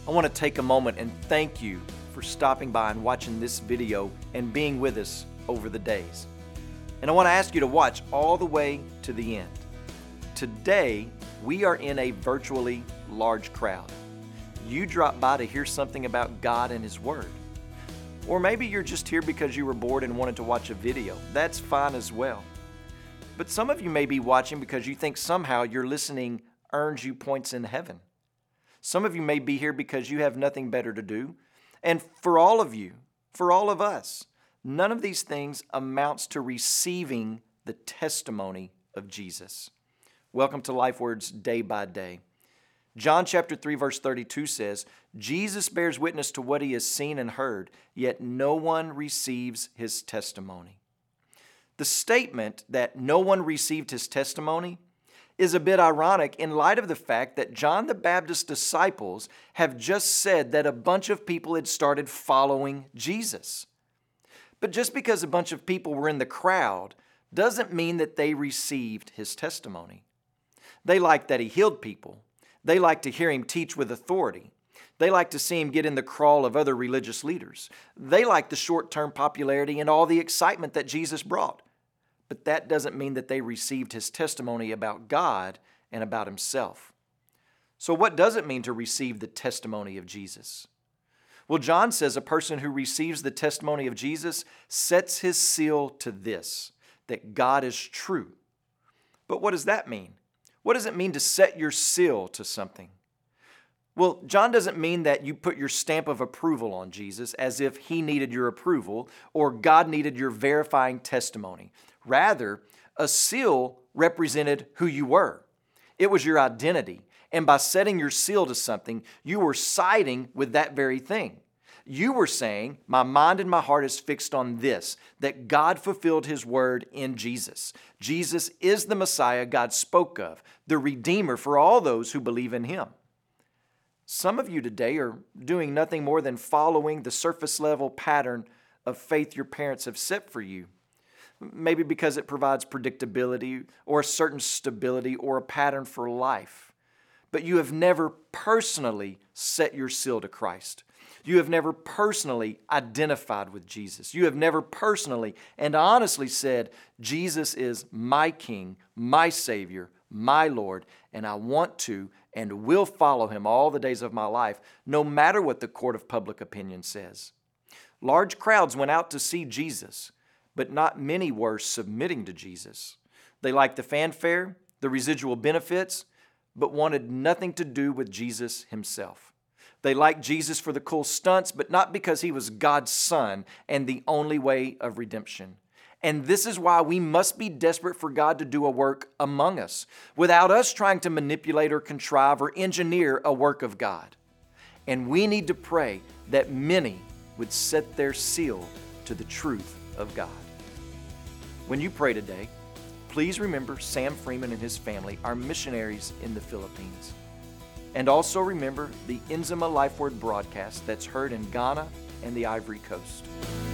I want to take a moment and thank you for stopping by and watching this video and being with us over the days. And I want to ask you to watch all the way to the end. Today, we are in a virtually large crowd. You dropped by to hear something about God and His Word. Or maybe you're just here because you were bored and wanted to watch a video. That's fine as well. But some of you may be watching because you think somehow your listening earns you points in heaven. Some of you may be here because you have nothing better to do. And for all of you, for all of us, none of these things amounts to receiving the testimony of Jesus. Welcome to LifeWords Day by Day. John chapter 3 verse 32 says, Jesus bears witness to what he has seen and heard, yet no one receives his testimony. The statement that no one received his testimony is a bit ironic in light of the fact that John the Baptist's disciples have just said that a bunch of people had started following Jesus. But just because a bunch of people were in the crowd doesn't mean that they received his testimony. They liked that he healed people. They liked to hear him teach with authority. They liked to see him get in the crawl of other religious leaders. They liked the short-term popularity and all the excitement that Jesus brought. But that doesn't mean that they received his testimony about God and about himself. So what does it mean to receive the testimony of Jesus? Well, John says a person who receives the testimony of Jesus sets his seal to this, that God is true. But what does that mean? What does it mean to set your seal to something? Well, John doesn't mean that you put your stamp of approval on Jesus as if he needed your approval or God needed your verifying testimony. Rather, a seal represented who you were. It was your identity. And by setting your seal to something, you were siding with that very thing. You were saying, my mind and my heart is fixed on this, that God fulfilled his word in Jesus. Jesus is the Messiah God spoke of, the Redeemer for all those who believe in him. Some of you today are doing nothing more than following the surface level pattern of faith your parents have set for you. Maybe because it provides predictability or a certain stability or a pattern for life. But you have never personally set your seal to Christ. You have never personally identified with Jesus. You have never personally and honestly said, Jesus is my King, my Savior, my Lord, and I want to and will follow him all the days of my life, no matter what the court of public opinion says. Large crowds went out to see Jesus, but not many were submitting to Jesus. They liked the fanfare, the residual benefits, but wanted nothing to do with Jesus himself. They liked Jesus for the cool stunts, but not because he was God's son and the only way of redemption. And this is why we must be desperate for God to do a work among us, without us trying to manipulate or contrive or engineer a work of God. And we need to pray that many would set their seal to the truth of God. When you pray today, please remember Sam Freeman and his family are missionaries in the Philippines. And also remember the Inzima LifeWord broadcast that's heard in Ghana and the Ivory Coast.